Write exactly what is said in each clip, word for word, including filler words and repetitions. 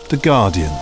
The Guardian.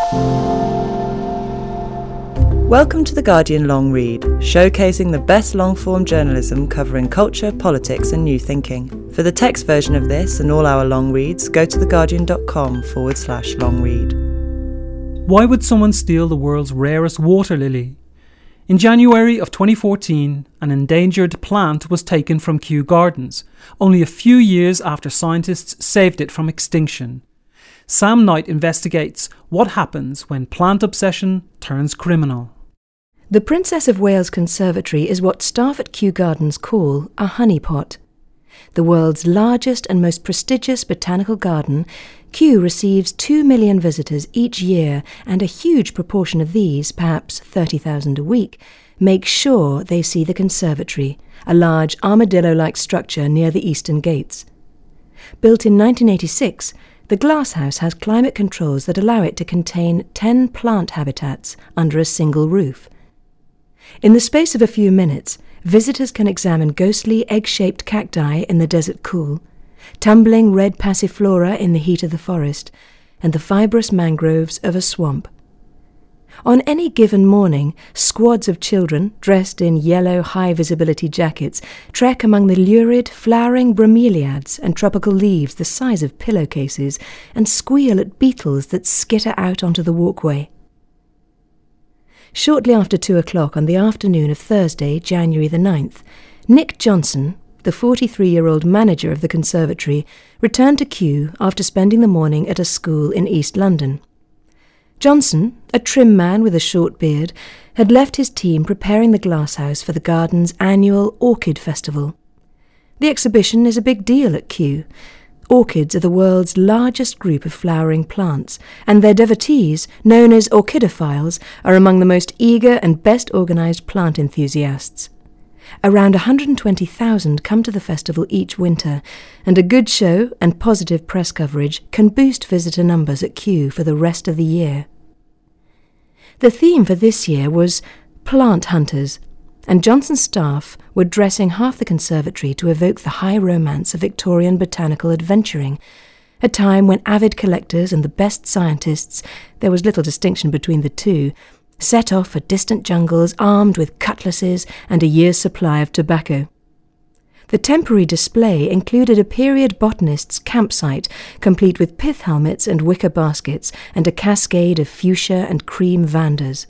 Welcome to The Guardian Long Read, showcasing the best long-form journalism covering culture, politics and new thinking. For the text version of this and all our long reads, go to theguardian.com forward slash long read. Why would someone steal the world's rarest water lily? In January of twenty fourteen, an endangered plant was taken from Kew Gardens, only a few years after scientists saved it from extinction. Sam Knight investigates what happens when plant obsession turns criminal. The Princess of Wales Conservatory is what staff at Kew Gardens call a honeypot. The world's largest and most prestigious botanical garden, Kew receives two million visitors each year, and a huge proportion of these, perhaps thirty thousand a week, make sure they see the conservatory, a large armadillo-like structure near the eastern gates. Built in nineteen eighty-six, the glasshouse has climate controls that allow it to contain ten plant habitats under a single roof. In the space of a few minutes, visitors can examine ghostly egg-shaped cacti in the desert cool, tumbling red passiflora in the heat of the forest, and the fibrous mangroves of a swamp. On any given morning, squads of children, dressed in yellow high-visibility jackets, trek among the lurid, flowering bromeliads and tropical leaves the size of pillowcases, and squeal at beetles that skitter out onto the walkway. Shortly after two o'clock on the afternoon of Thursday, January the ninth, Nick Johnson, the forty-three-year-old manager of the conservatory, returned to Kew after spending the morning at a school in East London. Johnson, a trim man with a short beard, had left his team preparing the glasshouse for the garden's annual Orchid Festival. The exhibition is a big deal at Kew. Orchids are the world's largest group of flowering plants, and their devotees, known as orchidophiles, are among the most eager and best organised plant enthusiasts. Around one hundred twenty thousand come to the festival each winter, and a good show and positive press coverage can boost visitor numbers at Kew for the rest of the year. The theme for this year was Plant Hunters, and Johnson's staff were dressing half the conservatory to evoke the high romance of Victorian botanical adventuring, a time when avid collectors and the best scientists, there was little distinction between the two, set off for distant jungles armed with cutlasses and a year's supply of tobacco. The temporary display included a period botanist's campsite, complete with pith helmets and wicker baskets, and a cascade of fuchsia and cream vandas.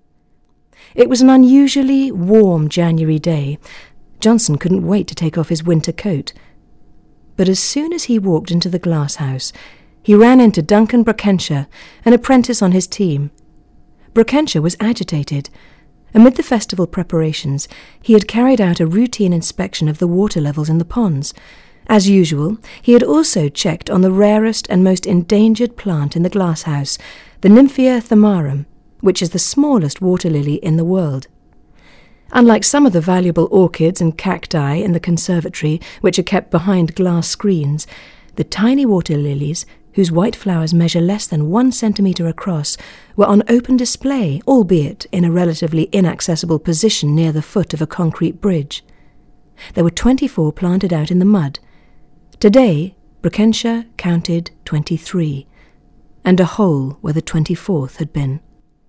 It was an unusually warm January day. Johnson couldn't wait to take off his winter coat. But as soon as he walked into the glasshouse, he ran into Duncan Brockenshire, an apprentice on his team. Brockenshire was agitated. Amid the festival preparations, he had carried out a routine inspection of the water levels in the ponds. As usual, he had also checked on the rarest and most endangered plant in the glasshouse, the Nymphea thermarum, which is the smallest water lily in the world. Unlike some of the valuable orchids and cacti in the conservatory, which are kept behind glass screens, the tiny water lilies, whose white flowers measure less than one centimetre across, were on open display, albeit in a relatively inaccessible position near the foot of a concrete bridge. There were twenty-four planted out in the mud. Today, Brockenshire counted twenty-three, and a hole where the twenty-fourth had been.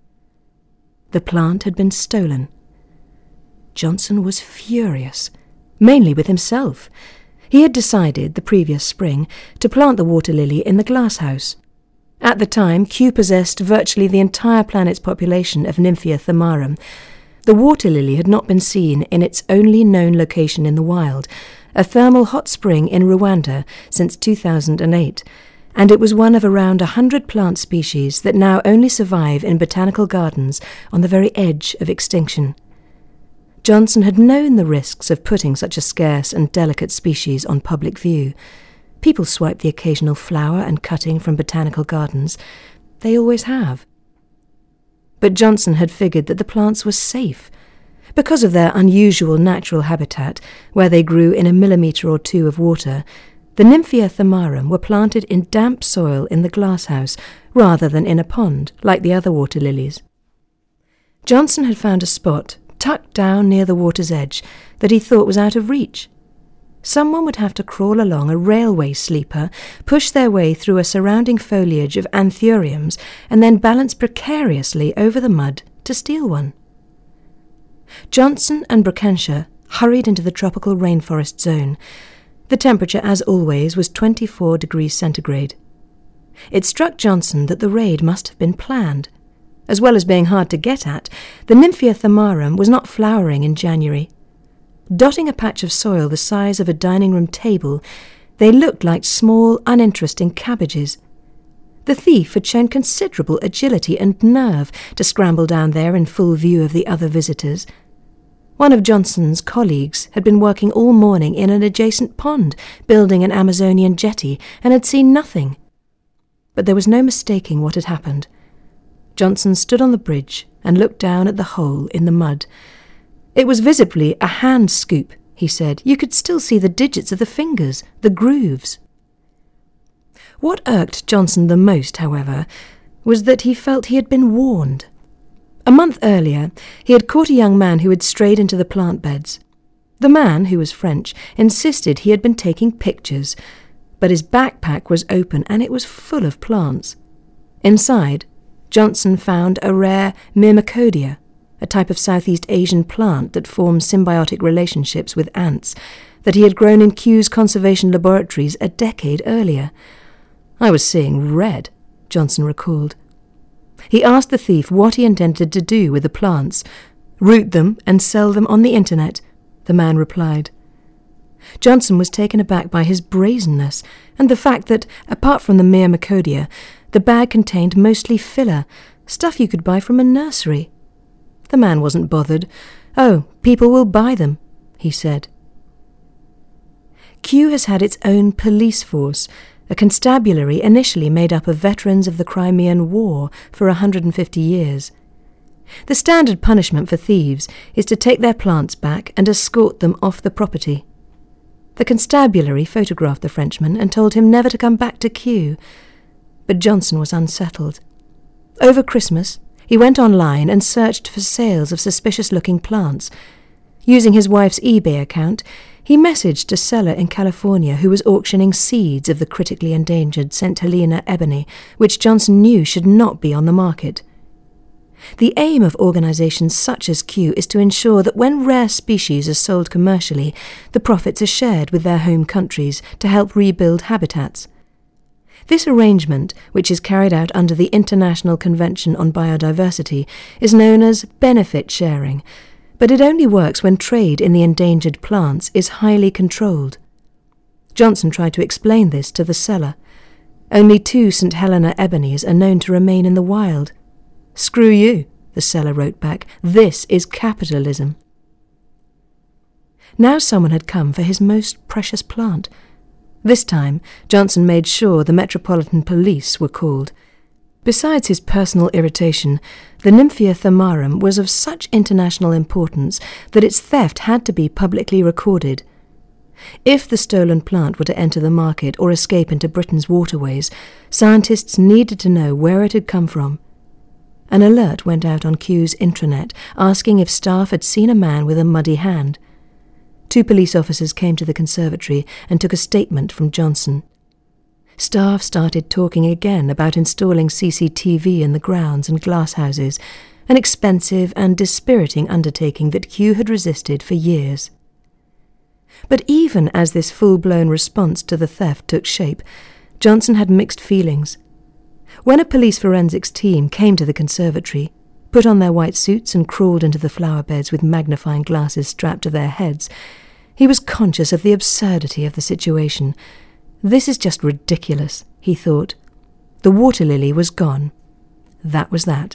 The plant had been stolen. Johnson was furious, mainly with himself. He had decided, the previous spring, to plant the water lily in the glasshouse. At the time, Kew possessed virtually the entire planet's population of Nymphea thermarum. The water lily had not been seen in its only known location in the wild, a thermal hot spring in Rwanda, since two thousand eight, and it was one of around a hundred plant species that now only survive in botanical gardens on the very edge of extinction. Johnson had known the risks of putting such a scarce and delicate species on public view. People swipe the occasional flower and cutting from botanical gardens. They always have. But Johnson had figured that the plants were safe. Because of their unusual natural habitat, where they grew in a millimetre or two of water, the Nymphea thermarum were planted in damp soil in the glasshouse rather than in a pond, like the other water lilies. Johnson had found a spot tucked down near the water's edge that he thought was out of reach. someone would have to crawl along a railway sleeper, push their way through a surrounding foliage of anthuriums, and then balance precariously over the mud to steal one. Johnson and Brockensha hurried into the tropical rainforest zone. The temperature, as always, was twenty-four degrees centigrade. It struck Johnson that the raid must have been planned. As well as being hard to get at, the Nymphea thammarum was not flowering in January. Dotting a patch of soil the size of a dining room table, they looked like small, uninteresting cabbages. The thief had shown considerable agility and nerve to scramble down there in full view of the other visitors. One of Johnson's colleagues had been working all morning in an adjacent pond, building an Amazonian jetty, and had seen nothing. But there was no mistaking what had happened. Johnson stood on the bridge and looked down at the hole in the mud. It was visibly a hand scoop, he said. You could still see the digits of the fingers, the grooves. What irked Johnson the most, however, was that he felt he had been warned. A month earlier, he had caught a young man who had strayed into the plant beds. The man, who was French, insisted he had been taking pictures, but his backpack was open and it was full of plants. Inside, Johnson found a rare Myrmecodia, a type of Southeast Asian plant that forms symbiotic relationships with ants, that he had grown in Kew's conservation laboratories a decade earlier. I was seeing red, Johnson recalled. He asked the thief what he intended to do with the plants. Root them and sell them on the internet, the man replied. Johnson was taken aback by his brazenness and the fact that, apart from the Myrmecodia, the bag contained mostly filler, stuff you could buy from a nursery. The man wasn't bothered. Oh, people will buy them, he said. Kew has had its own police force, a constabulary initially made up of veterans of the Crimean War for one hundred fifty years. The standard punishment for thieves is to take their plants back and escort them off the property. The constabulary photographed the Frenchman and told him never to come back to Kew. But Johnson was unsettled. Over Christmas, he went online and searched for sales of suspicious-looking plants. Using his wife's eBay account, he messaged a seller in California who was auctioning seeds of the critically endangered Saint Helena ebony, which Johnson knew should not be on the market. The aim of organisations such as Kew is to ensure that when rare species are sold commercially, the profits are shared with their home countries to help rebuild habitats. This arrangement, which is carried out under the International Convention on Biodiversity, is known as benefit sharing, but it only works when trade in the endangered plants is highly controlled. Johnson tried to explain this to the seller. Only two Saint Helena ebonies are known to remain in the wild. Screw you, the seller wrote back. This is capitalism. Now someone had come for his most precious plant. This time, Johnson made sure the Metropolitan Police were called. Besides his personal irritation, the Nymphea thammarum was of such international importance that its theft had to be publicly recorded. If the stolen plant were to enter the market or escape into Britain's waterways, scientists needed to know where it had come from. An alert went out on Kew's intranet asking if staff had seen a man with a muddy hand. Two police officers came to the conservatory and took a statement from Johnson. Staff started talking again about installing C C T V in the grounds and glasshouses, an expensive and dispiriting undertaking that Kew had resisted for years. But even as this full-blown response to the theft took shape, Johnson had mixed feelings. When a police forensics team came to the conservatory, put on their white suits and crawled into the flower beds with magnifying glasses strapped to their heads, he was conscious of the absurdity of the situation. This is just ridiculous, he thought. The water lily was gone. That was that.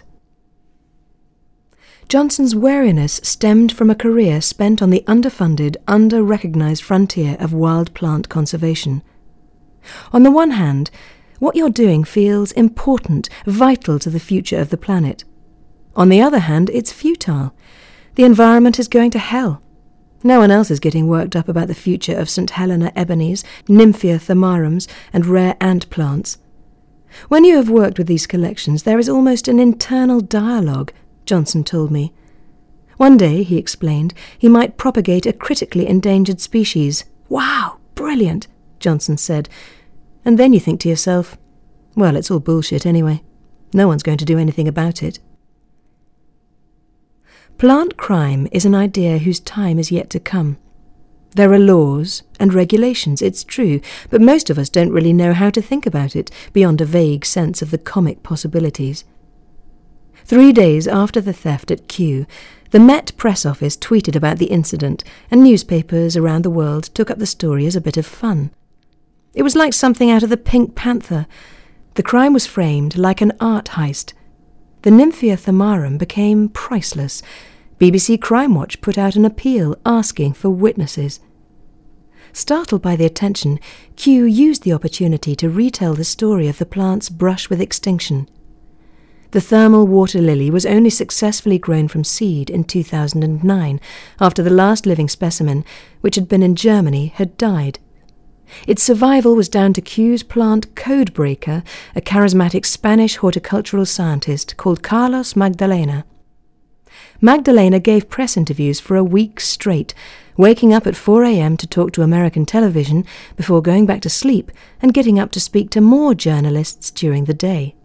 Johnson's wariness stemmed from a career spent on the underfunded, under-recognised frontier of wild plant conservation. On the one hand, what you're doing feels important, vital to the future of the planet. On the other hand, it's futile. The environment is going to hell. No one else is getting worked up about the future of Saint Helena ebonies, Nymphea thammarums, and rare ant plants. When you have worked with these collections, there is almost an internal dialogue, Johnson told me. One day, he explained, he might propagate a critically endangered species, "Wow, brilliant," Johnson said. And then you think to yourself, well, it's all bullshit anyway. No one's going to do anything about it. Plant crime is an idea whose time is yet to come. There are laws and regulations, it's true, but most of us don't really know how to think about it beyond a vague sense of the comic possibilities. Three days after the theft at Kew, the Met Press Office tweeted about the incident, and newspapers around the world took up the story as a bit of fun. It was like something out of the Pink Panther. The crime was framed like an art heist. The Nymphia Thammarum became priceless. B B C Crime Watch put out an appeal asking for witnesses. Startled by the attention, Kew used the opportunity to retell the story of the plant's brush with extinction. The thermal water lily was only successfully grown from seed in two thousand nine, after the last living specimen, which had been in Germany, had died. Its survival was down to Kew's plant codebreaker, a charismatic Spanish horticultural scientist called Carlos Magdalena. Magdalena gave press interviews for a week straight, waking up at four a.m. to talk to American television before going back to sleep and getting up to speak to more journalists during the day.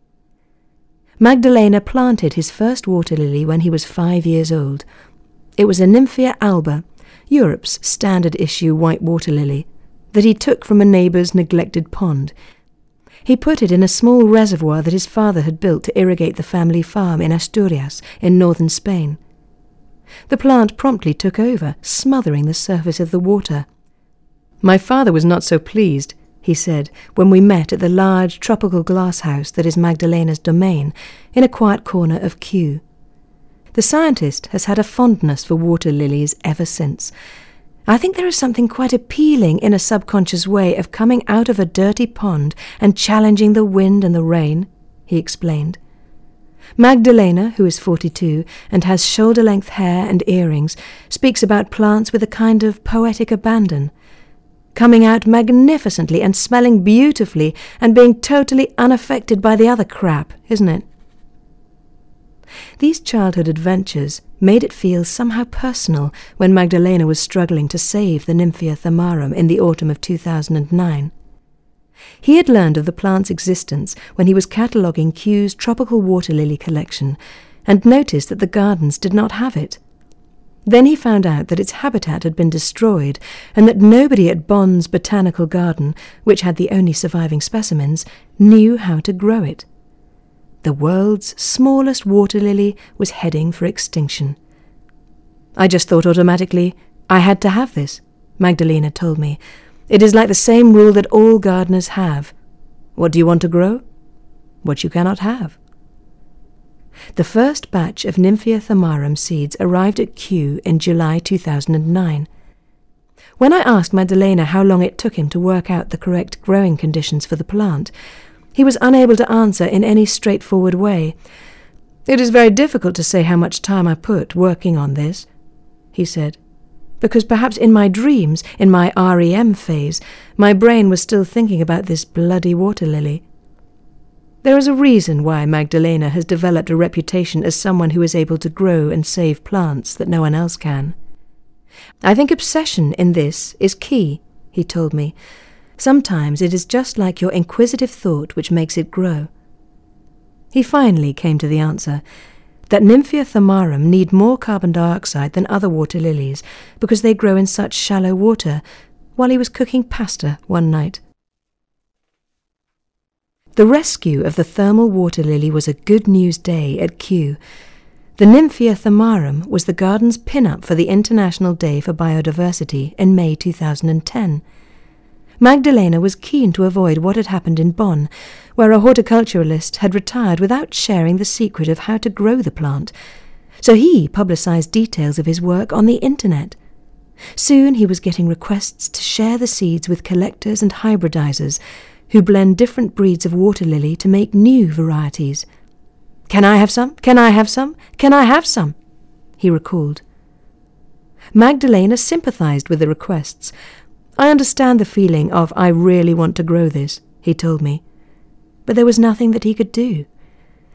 Magdalena planted his first water lily when he was five years old. It was a Nymphia alba, Europe's standard-issue white water lily, that he took from a neighbour's neglected pond. He put it in a small reservoir that his father had built to irrigate the family farm in Asturias, in northern Spain. The plant promptly took over, smothering the surface of the water. "My father was not so pleased," he said, when we met at the large tropical glasshouse that is Magdalena's domain, in a quiet corner of Kew. The scientist has had a fondness for water lilies ever since. "I think there is something quite appealing in a subconscious way of coming out of a dirty pond and challenging the wind and the rain," he explained. Magdalena, who is forty-two and has shoulder-length hair and earrings, speaks about plants with a kind of poetic abandon, coming out magnificently and smelling beautifully and being totally unaffected by the other crap, isn't it? These childhood adventures made it feel somehow personal when Magdalena was struggling to save the Nymphia Thammarum in the autumn of two thousand nine. He had learned of the plant's existence when he was cataloguing Kew's tropical water lily collection and noticed that the gardens did not have it. Then he found out that its habitat had been destroyed and that nobody at Bonn's Botanical Garden, which had the only surviving specimens, knew how to grow it. The world's smallest water lily was heading for extinction. "I just thought automatically, I had to have this," Magdalena told me. "It is like the same rule that all gardeners have. What do you want to grow? What you cannot have." The first batch of Nymphia Thammarum seeds arrived at Kew in July two thousand nine. When I asked Magdalena how long it took him to work out the correct growing conditions for the plant, he was unable to answer in any straightforward way. "It is very difficult to say how much time I put working on this," he said, "because perhaps in my dreams, in my R E M phase, my brain was still thinking about this bloody water lily." There is a reason why Magdalena has developed a reputation as someone who is able to grow and save plants that no one else can. "I think obsession in this is key," he told me. "Sometimes it is just like your inquisitive thought which makes it grow." He finally came to the answer that Nymphia Thammarum need more carbon dioxide than other water lilies because they grow in such shallow water, while he was cooking pasta one night. The rescue of the thermal water lily was a good news day at Kew. The Nymphia Thammarum was the garden's pin-up for the International Day for Biodiversity in May two thousand ten. Magdalena was keen to avoid what had happened in Bonn, where a horticulturalist had retired without sharing the secret of how to grow the plant, so he publicised details of his work on the internet. Soon he was getting requests to share the seeds with collectors and hybridizers who blend different breeds of water lily to make new varieties. "Can I have some? Can I have some? Can I have some?" he recalled. Magdalena sympathised with the requests. "I understand the feeling of I really want to grow this," he told me. But there was nothing that he could do.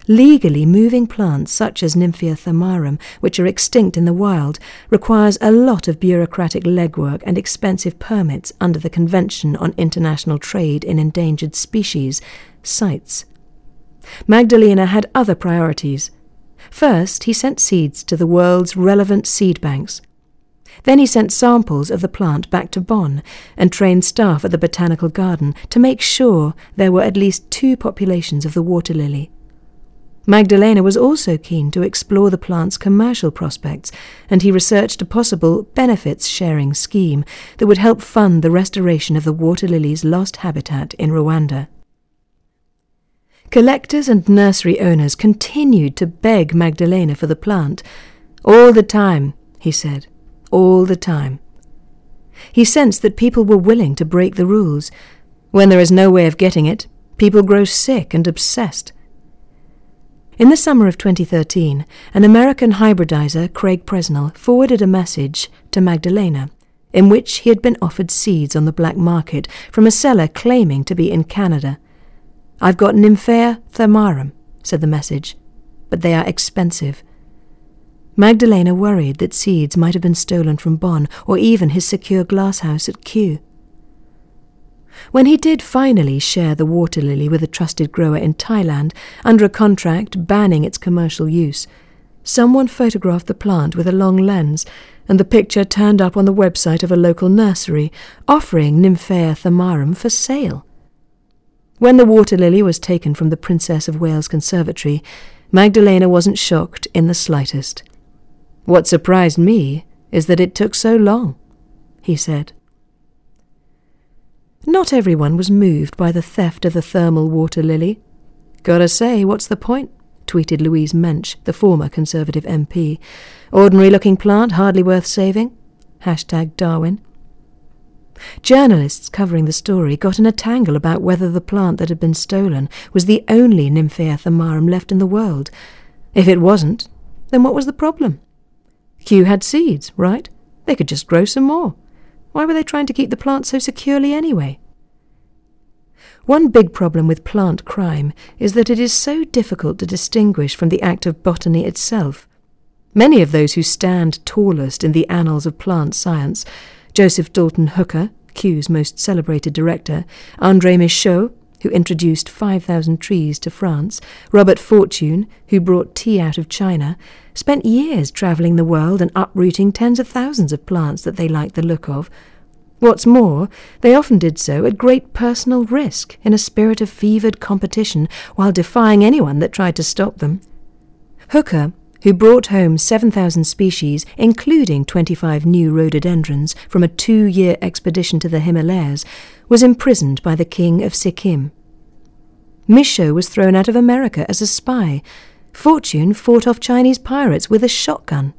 Legally moving plants such as Nymphea thermarum, which are extinct in the wild, requires a lot of bureaucratic legwork and expensive permits under the Convention on International Trade in Endangered Species, CITES. Magdalena had other priorities. First, he sent seeds to the world's relevant seed banks. Then he sent samples of the plant back to Bonn and trained staff at the Botanical Garden to make sure there were at least two populations of the water lily. Magdalena was also keen to explore the plant's commercial prospects, and he researched a possible benefits-sharing scheme that would help fund the restoration of the water lily's lost habitat in Rwanda. Collectors and nursery owners continued to beg Magdalena for the plant. All the time, he said, all the time. He sensed that people were willing to break the rules. When there is no way of getting it, people grow sick and obsessed. In the summer of twenty thirteen, an American hybridizer, Craig Presnell, forwarded a message to Magdalena, in which he had been offered seeds on the black market from a seller claiming to be in Canada. "I've got Nymphea thermarum," said the message, "but they are expensive." Magdalena worried that seeds might have been stolen from Bonn or even his secure glasshouse at Kew. When he did finally share the water lily with a trusted grower in Thailand, under a contract banning its commercial use, someone photographed the plant with a long lens, and the picture turned up on the website of a local nursery, offering Nymphea thermarum for sale. When the water lily was taken from the Princess of Wales Conservatory, Magdalena wasn't shocked in the slightest. "What surprised me is that it took so long," he said. Not everyone was moved by the theft of the thermal water lily. "Gotta say, what's the point?" tweeted Louise Mensch, the former Conservative M P. "Ordinary-looking plant, hardly worth saving." Hashtag Darwin. Journalists covering the story got in a tangle about whether the plant that had been stolen was the only Nymphea thermarum left in the world. If it wasn't, then what was the problem? Kew had seeds, right? They could just grow some more. Why were they trying to keep the plant so securely anyway? One big problem with plant crime is that it is so difficult to distinguish from the act of botany itself. Many of those who stand tallest in the annals of plant science, Joseph Dalton Hooker, Kew's most celebrated director, André Michaud, who introduced five thousand trees to France, Robert Fortune, who brought tea out of China, spent years travelling the world and uprooting tens of thousands of plants that they liked the look of. What's more, they often did so at great personal risk, in a spirit of fevered competition, while defying anyone that tried to stop them. Hooker, who brought home seven thousand species, including twenty-five new rhododendrons, from a two-year expedition to the Himalayas, was imprisoned by the king of Sikkim. Michaud was thrown out of America as a spy. Fortune fought off Chinese pirates with a shotgun.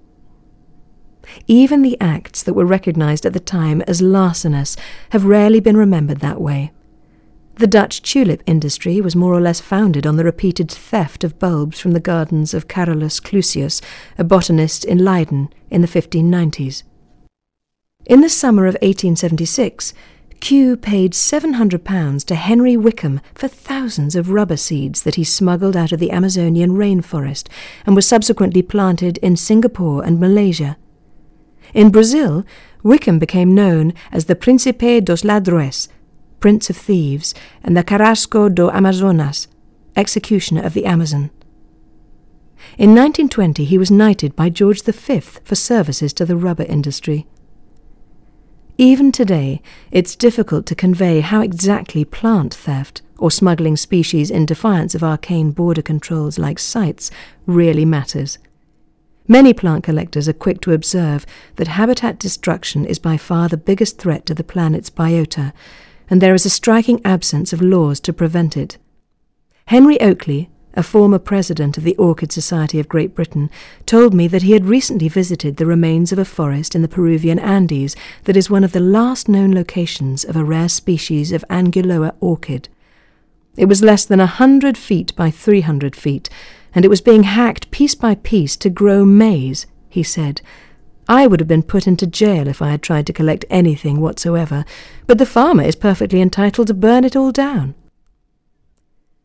Even the acts that were recognised at the time as larcenous have rarely been remembered that way. The Dutch tulip industry was more or less founded on the repeated theft of bulbs from the gardens of Carolus Clusius, a botanist in Leiden, in the fifteen nineties. In the summer of eighteen seventy-six, Kew paid seven hundred pounds to Henry Wickham for thousands of rubber seeds that he smuggled out of the Amazonian rainforest and were subsequently planted in Singapore and Malaysia. In Brazil, Wickham became known as the Príncipe dos Ladrões, Prince of Thieves, and the Carrasco do Amazonas, Executioner of the Amazon. In nineteen twenty he was knighted by George the Fifth for services to the rubber industry. Even today, it's difficult to convey how exactly plant theft, or smuggling species in defiance of arcane border controls like CITES, really matters. Many plant collectors are quick to observe that habitat destruction is by far the biggest threat to the planet's biota, and there is a striking absence of laws to prevent it. Henry Oakley, a former president of the Orchid Society of Great Britain, told me that he had recently visited the remains of a forest in the Peruvian Andes that is one of the last known locations of a rare species of Anguloa orchid. It was less than a hundred feet by three hundred feet, and it was being hacked piece by piece to grow maize, he said. I would have been put into jail if I had tried to collect anything whatsoever, but the farmer is perfectly entitled to burn it all down.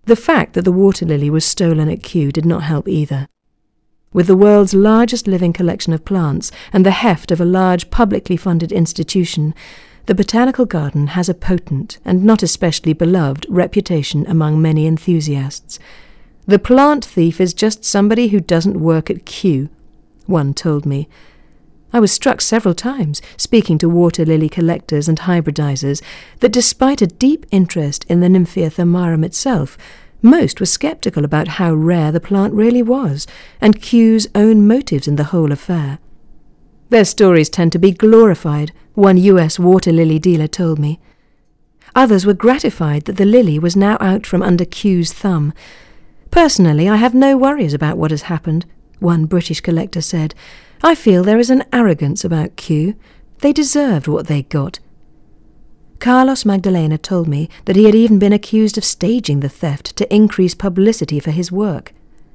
The fact that the water lily was stolen at Kew did not help either. With the world's largest living collection of plants and the heft of a large publicly funded institution, the Botanical Garden has a potent and not especially beloved reputation among many enthusiasts. The plant thief is just somebody who doesn't work at Kew, one told me. I was struck several times, speaking to water lily collectors and hybridizers, that despite a deep interest in the Nymphea thermarum itself, most were sceptical about how rare the plant really was, and Kew's own motives in the whole affair. Their stories tend to be glorified, one U S water lily dealer told me. Others were gratified that the lily was now out from under Kew's thumb. Personally, I have no worries about what has happened, one British collector said. I feel there is an arrogance about Kew. They deserved what they got. Carlos Magdalena told me that he had even been accused of staging the theft to increase publicity for his work.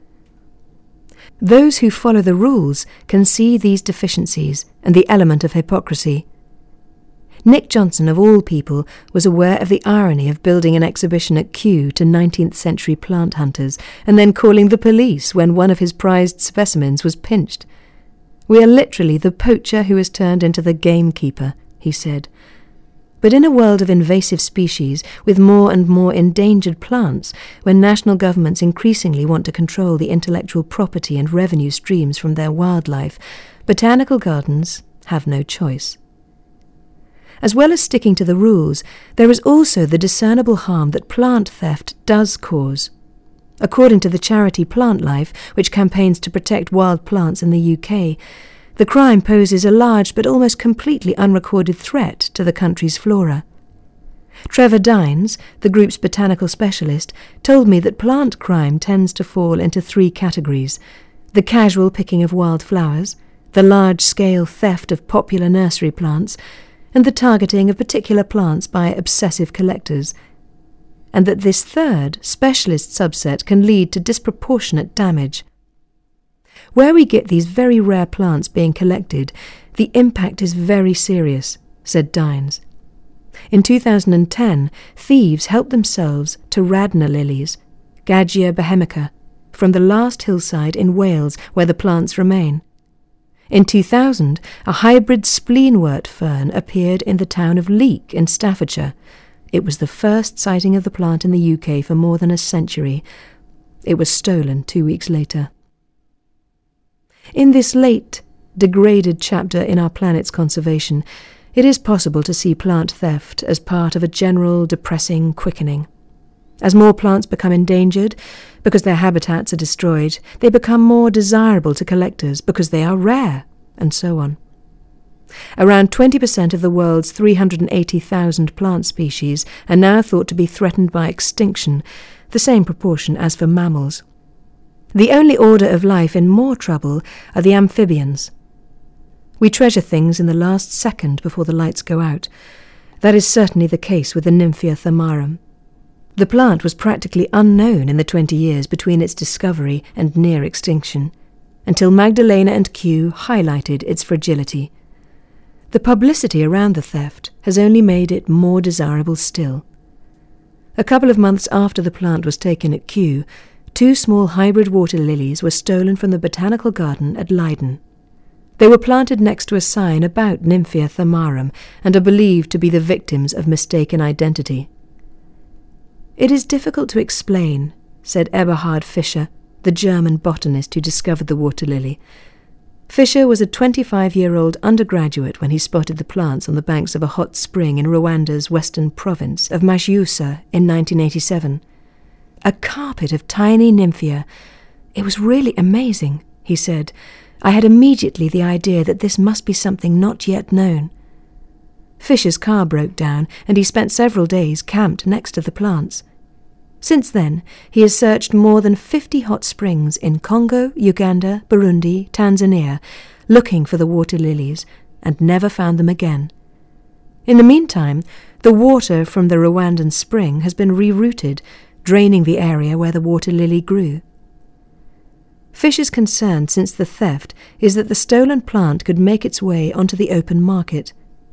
Those who follow the rules can see these deficiencies and the element of hypocrisy. Nick Johnson, of all people, was aware of the irony of building an exhibition at Kew to nineteenth century plant hunters and then calling the police when one of his prized specimens was pinched. "We are literally the poacher who is turned into the gamekeeper," he said. But in a world of invasive species, with more and more endangered plants, when national governments increasingly want to control the intellectual property and revenue streams from their wildlife, botanical gardens have no choice. As well as sticking to the rules, there is also the discernible harm that plant theft does cause. According to the charity Plant Life, which campaigns to protect wild plants in the U K, the crime poses a large but almost completely unrecorded threat to the country's flora. Trevor Dines, the group's botanical specialist, told me that plant crime tends to fall into three categories: the casual picking of wild flowers, the large-scale theft of popular nursery plants, and the targeting of particular plants by obsessive collectors, and that this third, specialist subset can lead to disproportionate damage. Where we get these very rare plants being collected, the impact is very serious, said Dines. In two thousand ten, thieves helped themselves to Radnor lilies, Gadgia bohemica, from the last hillside in Wales where the plants remain. In two thousand, a hybrid spleenwort fern appeared in the town of Leek in Staffordshire. It was the first sighting of the plant in the U K for more than a century. It was stolen two weeks later. In this late, degraded chapter in our planet's conservation, it is possible to see plant theft as part of a general depressing quickening. As more plants become endangered, because their habitats are destroyed, they become more desirable to collectors because they are rare, and so on. Around twenty percent of the world's three hundred eighty thousand plant species are now thought to be threatened by extinction, the same proportion as for mammals. The only order of life in more trouble are the amphibians. We treasure things in the last second before the lights go out. That is certainly the case with the Nymphea thermarum. The plant was practically unknown in the twenty years between its discovery and near extinction, until Magdalena and Kew highlighted its fragility. The publicity around the theft has only made it more desirable still. A couple of months after the plant was taken at Kew, two small hybrid water lilies were stolen from the Botanical Garden at Leiden. They were planted next to a sign about Nymphea thermarum and are believed to be the victims of mistaken identity. "It is difficult to explain," said Eberhard Fischer, the German botanist who discovered the water lily. Fischer was a twenty-five-year-old undergraduate when he spotted the plants on the banks of a hot spring in Rwanda's western province of Mashusa in nineteen eighty-seven. A carpet of tiny nymphea. It was really amazing, he said. I had immediately the idea that this must be something not yet known. Fisher's car broke down, and he spent several days camped next to the plants. Since then, he has searched more than fifty hot springs in Congo, Uganda, Burundi, Tanzania, looking for the water lilies, and never found them again. In the meantime, the water from the Rwandan spring has been rerouted, draining the area where the water lily grew. Fisher's concern since the theft is that the stolen plant could make its way onto the open market.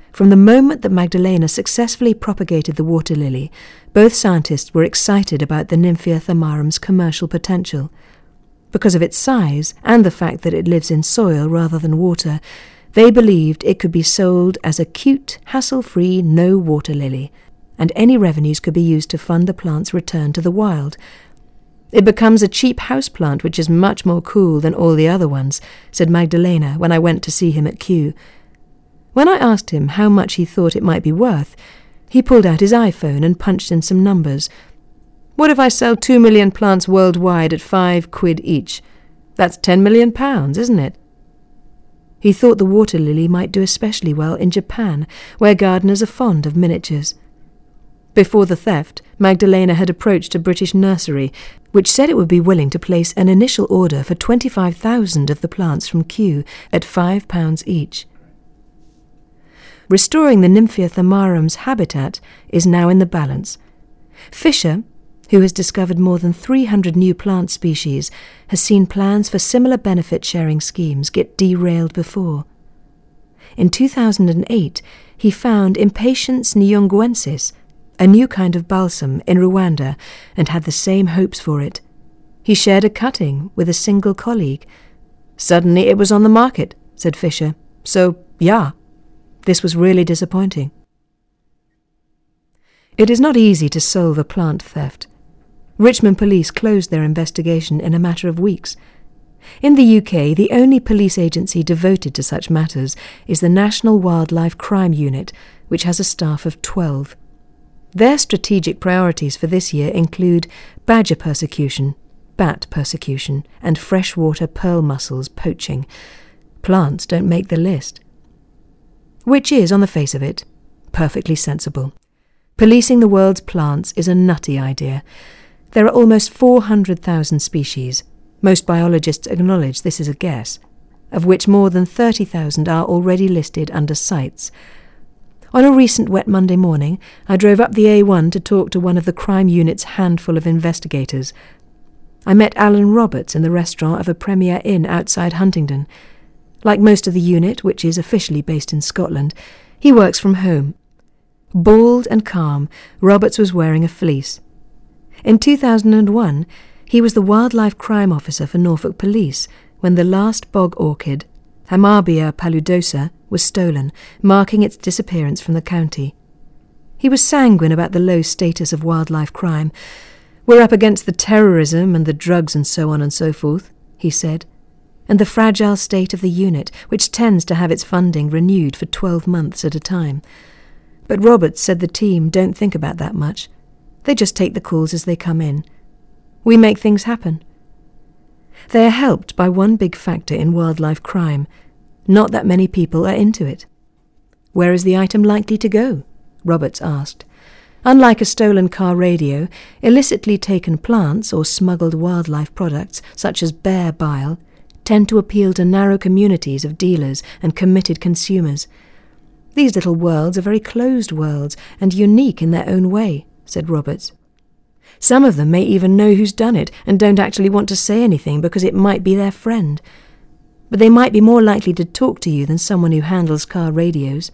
From the moment that Magdalena successfully propagated the water lily, both scientists were excited about the Nymphea thamarum's commercial potential. Because of its size and the fact that it lives in soil rather than water, they believed it could be sold as a cute, hassle-free, no-water lily, and any revenues could be used to fund the plant's return to the wild. "It becomes a cheap houseplant which is much more cool than all the other ones," said Magdalena when I went to see him at Kew. When I asked him how much he thought it might be worth, he pulled out his iPhone and punched in some numbers. "What if I sell two million plants worldwide at five quid each? That's ten million pounds, isn't it?" He thought the water lily might do especially well in Japan, where gardeners are fond of miniatures. Before the theft, Magdalena had approached a British nursery, which said it would be willing to place an initial order for twenty-five thousand of the plants from Kew at five pounds each. Restoring the Nymphea thamarum's habitat is now in the balance. Fisher, who has discovered more than three hundred new plant species, has seen plans for similar benefit-sharing schemes get derailed before. In two thousand eight, he found Impatiens nyongwensis, a new kind of balsam, in Rwanda, and had the same hopes for it. He shared a cutting with a single colleague. "Suddenly it was on the market," said Fisher. "So, yeah, this was really disappointing." It is not easy to solve a plant theft. Richmond police closed their investigation in a matter of weeks. In the U K, the only police agency devoted to such matters is the National Wildlife Crime Unit, which has a staff of twelve. Their strategic priorities for this year include badger persecution, bat persecution, and freshwater pearl mussels poaching. Plants don't make the list. Which is, on the face of it, perfectly sensible. Policing the world's plants is a nutty idea. There are almost four hundred thousand species. Most biologists acknowledge this is a guess, of which more than thirty thousand are already listed under CITES. On a recent wet Monday morning, I drove up the A one to talk to one of the crime unit's handful of investigators. I met Alan Roberts in the restaurant of a Premier Inn outside Huntingdon. Like most of the unit, which is officially based in Scotland, he works from home. Bald and calm, Roberts was wearing a fleece. In two thousand one, he was the wildlife crime officer for Norfolk Police when the last bog orchid, Hamarbia paludosa, was stolen, marking its disappearance from the county. He was sanguine about the low status of wildlife crime. "We're up against the terrorism and the drugs and so on and so forth," he said, and the fragile state of the unit, which tends to have its funding renewed for twelve months at a time. But Roberts said the team don't think about that much. They just take the calls as they come in. We make things happen. They are helped by one big factor in wildlife crime. Not that many people are into it. "Where is the item likely to go?" Roberts asked. Unlike a stolen car radio, illicitly taken plants or smuggled wildlife products, such as bear bile, tend to appeal to narrow communities of dealers and committed consumers. "These little worlds are very closed worlds and unique in their own way," said Roberts. "Some of them may even know who's done it and don't actually want to say anything because it might be their friend. But they might be more likely to talk to you than someone who handles car radios."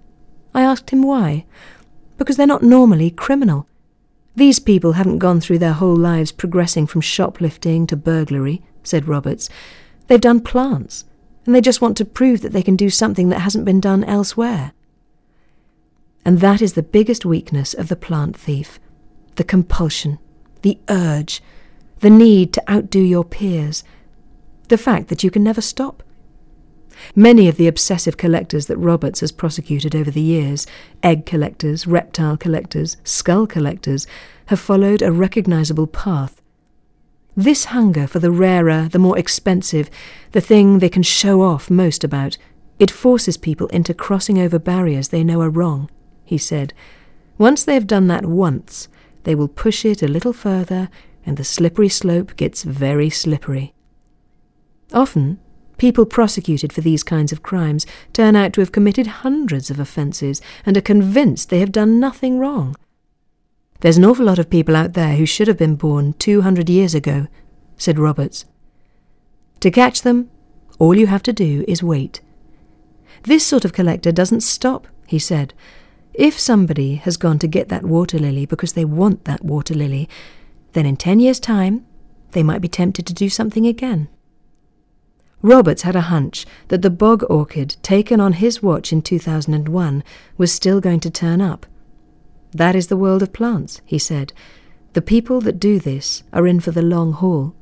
I asked him why. "Because they're not normally criminal. These people haven't gone through their whole lives progressing from shoplifting to burglary," said Roberts. "They've done plants, and they just want to prove that they can do something that hasn't been done elsewhere." And that is the biggest weakness of the plant thief. The compulsion, the urge, the need to outdo your peers, the fact that you can never stop. Many of the obsessive collectors that Roberts has prosecuted over the years, egg collectors, reptile collectors, skull collectors, have followed a recognizable path. This hunger for the rarer, the more expensive, the thing they can show off most about, it forces people into crossing over barriers they know are wrong, he said. Once they have done that once, they will push it a little further, and the slippery slope gets very slippery. Often, people prosecuted for these kinds of crimes turn out to have committed hundreds of offences and are convinced they have done nothing wrong. There's an awful lot of people out there who should have been born two hundred years ago, said Roberts. To catch them, all you have to do is wait. This sort of collector doesn't stop, he said. If somebody has gone to get that water lily because they want that water lily, then in ten years' time, they might be tempted to do something again. Roberts had a hunch that the bog orchid taken on his watch in two thousand one was still going to turn up. That is the world of plants, he said. The people that do this are in for the long haul.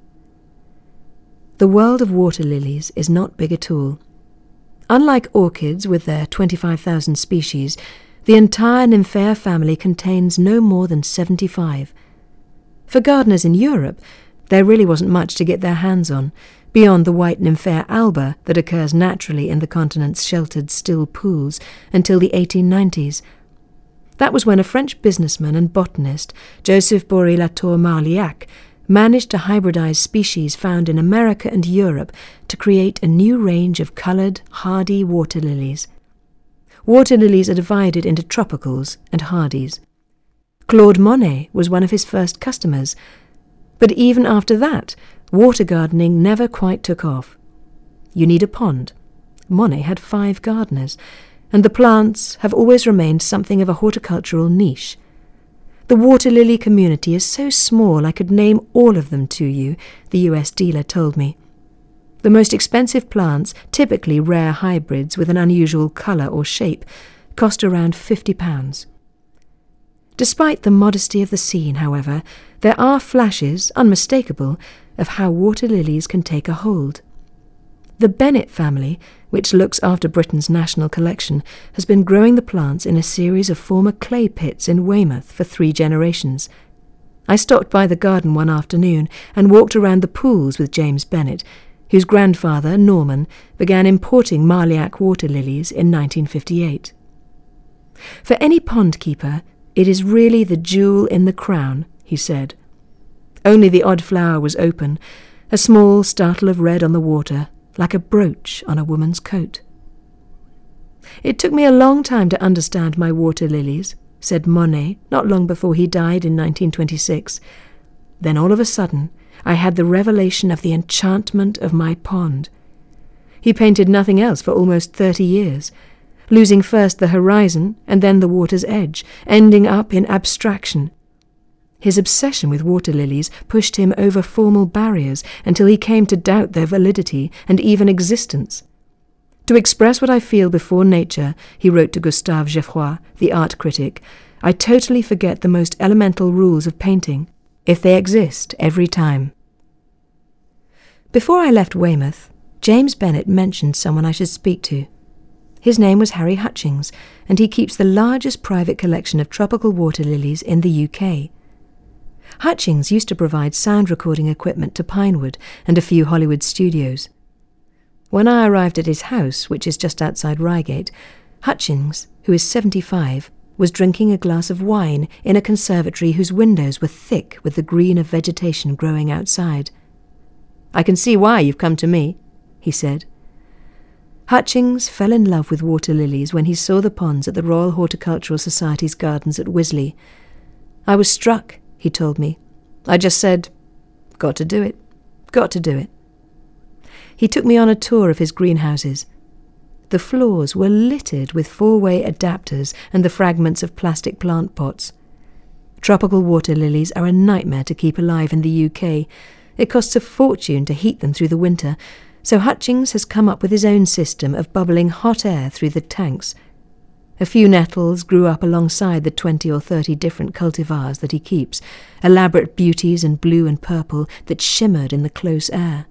The world of water lilies is not big at all. Unlike orchids with their twenty-five thousand species, the entire Nymphaea family contains no more than seventy-five. For gardeners in Europe, there really wasn't much to get their hands on, beyond the white Nymphaea alba that occurs naturally in the continent's sheltered still pools until the eighteen nineties. That was when a French businessman and botanist, Joseph Bory-Latour Marliac, managed to hybridize species found in America and Europe to create a new range of coloured, hardy water lilies. Water lilies are divided into tropicals and hardies. Claude Monet was one of his first customers, but even after that, water gardening never quite took off. You need a pond. Monet had five gardeners, and the plants have always remained something of a horticultural niche. The water lily community is so small I could name all of them to you, the U S dealer told me. The most expensive plants, typically rare hybrids with an unusual colour or shape, cost around fifty pounds. Despite the modesty of the scene, however, there are flashes, unmistakable, of how water lilies can take a hold. The Bennett family, which looks after Britain's national collection, has been growing the plants in a series of former clay pits in Weymouth for three generations. I stopped by the garden one afternoon and walked around the pools with James Bennett, whose grandfather, Norman, began importing Marliac water lilies in nineteen fifty-eight. For any pond keeper, it is really the jewel in the crown, he said. Only the odd flower was open, a small startle of red on the water, like a brooch on a woman's coat. It took me a long time to understand my water lilies, said Monet, not long before he died in nineteen twenty-six. Then all of a sudden, I had the revelation of the enchantment of my pond. He painted nothing else for almost thirty years, losing first the horizon and then the water's edge, ending up in abstraction. His obsession with water lilies pushed him over formal barriers until he came to doubt their validity and even existence. To express what I feel before nature, he wrote to Gustave Geffroy, the art critic, I totally forget the most elemental rules of painting, if they exist every time. Before I left Weymouth, James Bennett mentioned someone I should speak to. His name was Harry Hutchings, and he keeps the largest private collection of tropical water lilies in the U K. Hutchings used to provide sound recording equipment to Pinewood and a few Hollywood studios. When I arrived at his house, which is just outside Reigate, Hutchings, who is seventy-five, was drinking a glass of wine in a conservatory whose windows were thick with the green of vegetation growing outside. "I can see why you've come to me," he said. Hutchings fell in love with water lilies when he saw the ponds at the Royal Horticultural Society's gardens at Wisley. "I was struck," he told me. "I just said, got to do it, got to do it." He took me on a tour of his greenhouses. The floors were littered with four-way adapters and the fragments of plastic plant pots. Tropical water lilies are a nightmare to keep alive in the U K. It costs a fortune to heat them through the winter, so Hutchings has come up with his own system of bubbling hot air through the tanks. A few nettles grew up alongside the twenty or thirty different cultivars that he keeps, elaborate beauties in blue and purple that shimmered in the close air.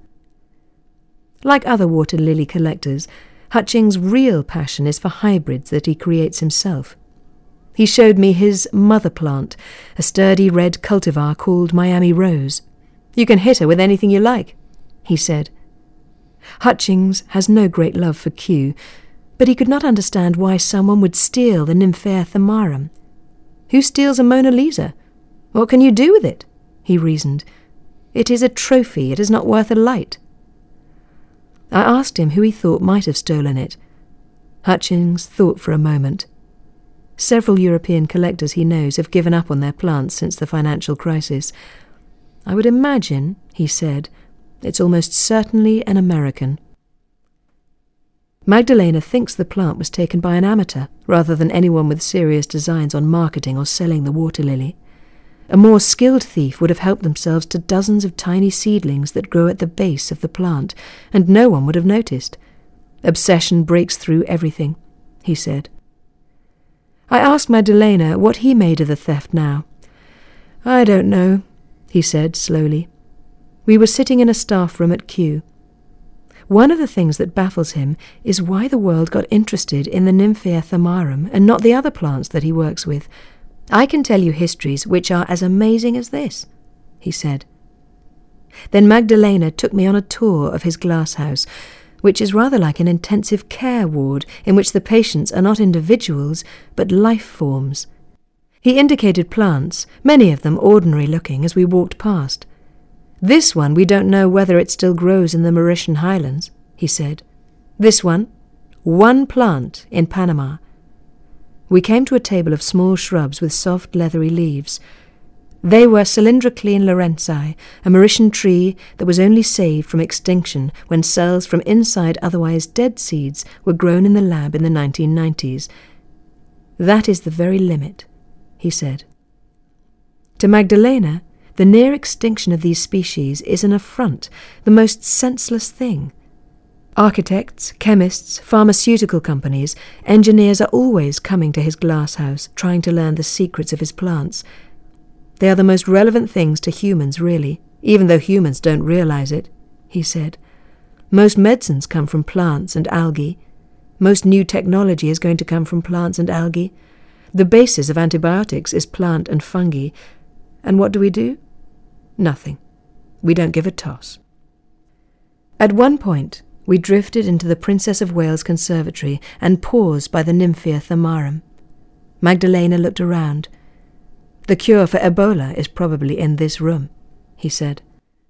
Like other water lily collectors, Hutchings' real passion is for hybrids that he creates himself. He showed me his mother plant, a sturdy red cultivar called Miami Rose. "You can hit her with anything you like," he said. Hutchings has no great love for Kew, but he could not understand why someone would steal the Nymphaea thammarum. "Who steals a Mona Lisa? What can you do with it?" he reasoned. "It is a trophy, it is not worth a light." I asked him who he thought might have stolen it. Hutchings thought for a moment. Several European collectors he knows have given up on their plants since the financial crisis. "I would imagine," he said, "it's almost certainly an American." Magdalena thinks the plant was taken by an amateur rather than anyone with serious designs on marketing or selling the water lily. A more skilled thief would have helped themselves to dozens of tiny seedlings that grow at the base of the plant, and no one would have noticed. Obsession breaks through everything, he said. I asked Magdalena what he made of the theft now. I don't know, he said slowly. We were sitting in a staff room at Kew. One of the things that baffles him is why the world got interested in the Nymphea thammarum and not the other plants that he works with. I can tell you histories which are as amazing as this, he said. Then Magdalena took me on a tour of his glasshouse, which is rather like an intensive care ward in which the patients are not individuals but life forms. He indicated plants, many of them ordinary-looking, as we walked past. This one we don't know whether it still grows in the Mauritian highlands, he said. This one, one plant in Panama. We came to a table of small shrubs with soft leathery leaves. They were Cylindroclean Lawrenci, a Mauritian tree that was only saved from extinction when cells from inside otherwise dead seeds were grown in the lab in the nineteen nineties. That is the very limit, he said. To Magdalena, the near extinction of these species is an affront, the most senseless thing. Architects, chemists, pharmaceutical companies, engineers are always coming to his glasshouse, trying to learn the secrets of his plants. They are the most relevant things to humans, really, even though humans don't realize it, he said. Most medicines come from plants and algae. Most new technology is going to come from plants and algae. The basis of antibiotics is plant and fungi. And what do we do? Nothing. We don't give a toss. At one point, we drifted into the Princess of Wales Conservatory and paused by the Nymphea thammarum. Magdalena looked around. The cure for Ebola is probably in this room, he said.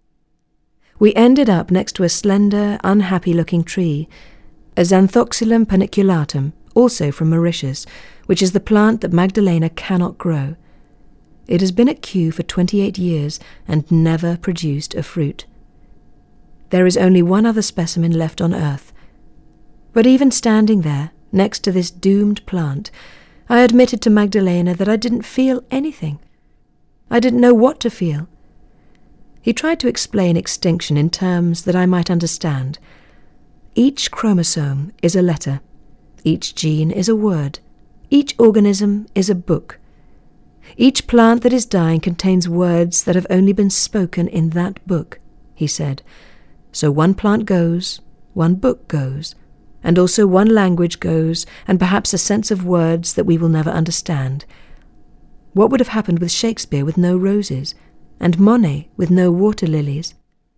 We ended up next to a slender, unhappy-looking tree, a Xanthoxylum paniculatum, also from Mauritius, which is the plant that Magdalena cannot grow. It has been at Kew for twenty-eight years and never produced a fruit. There is only one other specimen left on earth. But even standing there, next to this doomed plant, I admitted to Magdalena that I didn't feel anything. I didn't know what to feel. He tried to explain extinction in terms that I might understand. Each chromosome is a letter. Each gene is a word. Each organism is a book. Each plant that is dying contains words that have only been spoken in that book, he said. So one plant goes, one book goes, and also one language goes, and perhaps a sense of words that we will never understand. What would have happened with Shakespeare with no roses, and Monet with no water lilies?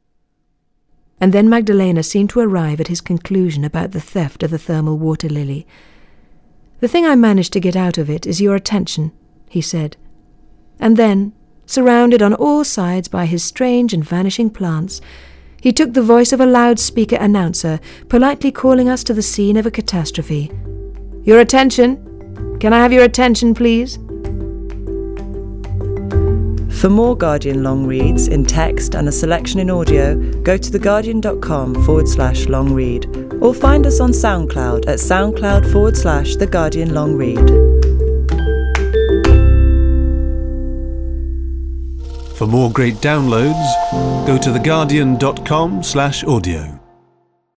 And then Magdalena seemed to arrive at his conclusion about the theft of the thermal water lily. The thing I managed to get out of it is your attention, he said. And then, surrounded on all sides by his strange and vanishing plants, he took the voice of a loudspeaker announcer, politely calling us to the scene of a catastrophe. Your attention! Can I have your attention, please? For more Guardian long reads in text and a selection in audio, go to theguardian.com forward slash long read, or find us on SoundCloud at soundcloud forward slash The Guardian Long Read. For more great downloads, go to theguardian.com slash audio.